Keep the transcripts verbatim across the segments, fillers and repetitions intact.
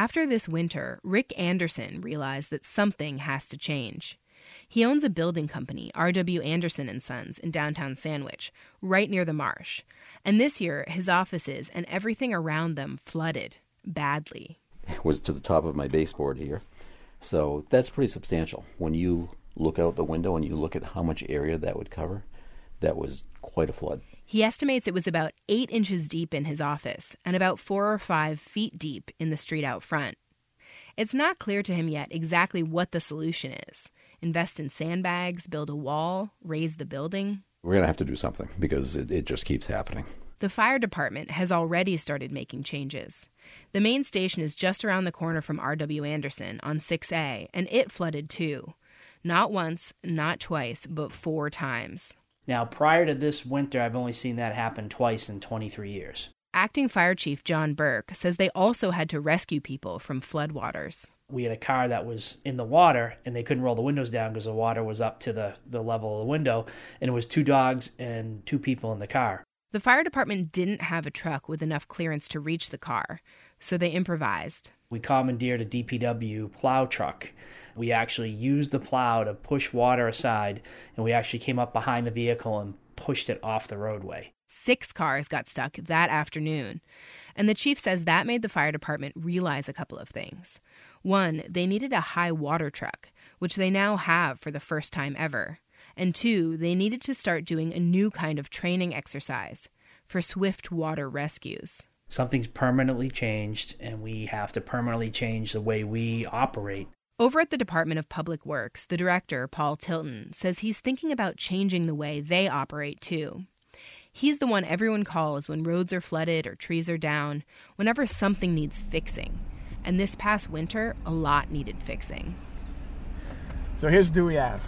After this winter, Rick Anderson realized that something has to change. He owns a building company, R W Anderson and Sons, in downtown Sandwich, right near the marsh. And this year, his offices and everything around them flooded badly. It was to the top of my baseboard here. So that's pretty substantial. When you look out the window and you look at how much area that would cover, that was quite a flood. He estimates it was about eight inches deep in his office and about four or five feet deep in the street out front. It's not clear to him yet exactly what the solution is. Invest in sandbags, build a wall, raise the building. We're going to have to do something because it, it just keeps happening. The fire department has already started making changes. The main station is just around the corner from R W Anderson on six A, and it flooded too. Not once, not twice, but four times. Now, prior to this winter, I've only seen that happen twice in twenty-three years. Acting Fire Chief John Burke says they also had to rescue people from floodwaters. We had a car that was in the water, and they couldn't roll the windows down because the water was up to the, the level of the window, and it was two dogs and two people in the car. The fire department didn't have a truck with enough clearance to reach the car, so they improvised. We commandeered a D P W plow truck. We actually used the plow to push water aside, and we actually came up behind the vehicle and pushed it off the roadway. Six cars got stuck that afternoon, and the chief says that made the fire department realize a couple of things. One, they needed a high water truck, which they now have for the first time ever. And two, they needed to start doing a new kind of training exercise for swift water rescues. Something's permanently changed, and we have to permanently change the way we operate. Over at the Department of Public Works, the director, Paul Tilton, says he's thinking about changing the way they operate, too. He's the one everyone calls when roads are flooded or trees are down, whenever something needs fixing. And this past winter, a lot needed fixing. So here's Dewey Ave.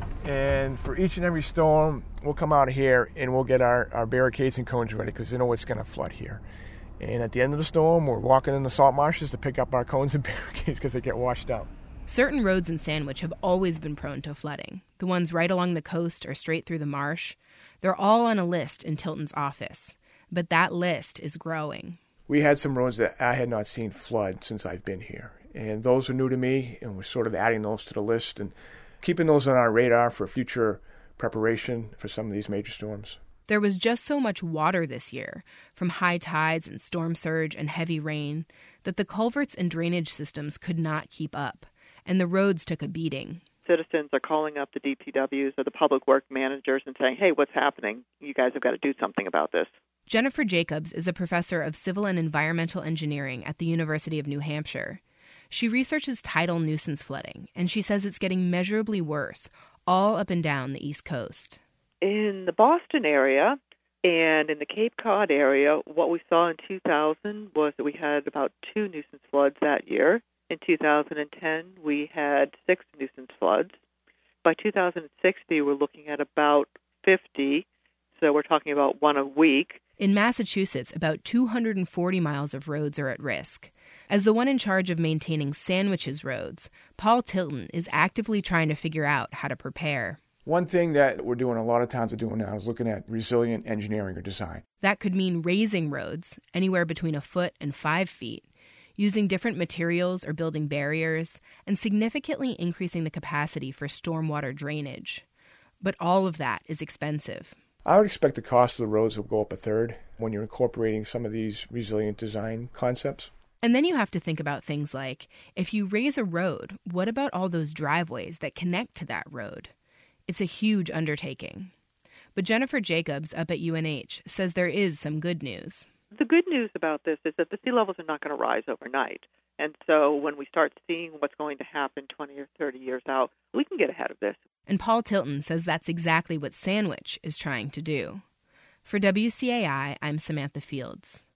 And for each and every storm, we'll come out here and we'll get our, our barricades and cones ready because we know it's going to flood here. And at the end of the storm, we're walking in the salt marshes to pick up our cones and barricades because they get washed out. Certain roads in Sandwich have always been prone to flooding. The ones right along the coast or straight through the marsh. They're all on a list in Tilton's office. But that list is growing. We had some roads that I had not seen flood since I've been here. And those were new to me, and we're sort of adding those to the list and keeping those on our radar for future preparation for some of these major storms. There was just so much water this year, from high tides and storm surge and heavy rain, that the culverts and drainage systems could not keep up, and the roads took a beating. Citizens are calling up the D P Ws or the public work managers and saying, hey, what's happening? You guys have got to do something about this. Jennifer Jacobs is a professor of civil and environmental engineering at the University of New Hampshire. She researches tidal nuisance flooding, and she says it's getting measurably worse all up and down the East Coast. In the Boston area and in the Cape Cod area, what we saw in two thousand was that we had about two nuisance floods that year. In two thousand ten, we had six nuisance floods. By two thousand sixty, we're looking at about fifty, so we're talking about one a week. In Massachusetts, about two hundred forty miles of roads are at risk. As the one in charge of maintaining Sandwich's roads, Paul Tilton is actively trying to figure out how to prepare. One thing that we're doing, a lot of towns are doing now, is looking at resilient engineering or design. That could mean raising roads anywhere between a foot and five feet, using different materials or building barriers, and significantly increasing the capacity for stormwater drainage. But all of that is expensive. I would expect the cost of the roads will go up a third when you're incorporating some of these resilient design concepts. And then you have to think about things like, if you raise a road, what about all those driveways that connect to that road? It's a huge undertaking. But Jennifer Jacobs up at U N H says there is some good news. The good news about this is that the sea levels are not going to rise overnight. And so when we start seeing what's going to happen twenty or thirty years out, we can get ahead of this. And Paul Tilton says that's exactly what Sandwich is trying to do. For W C A I, I'm Samantha Fields.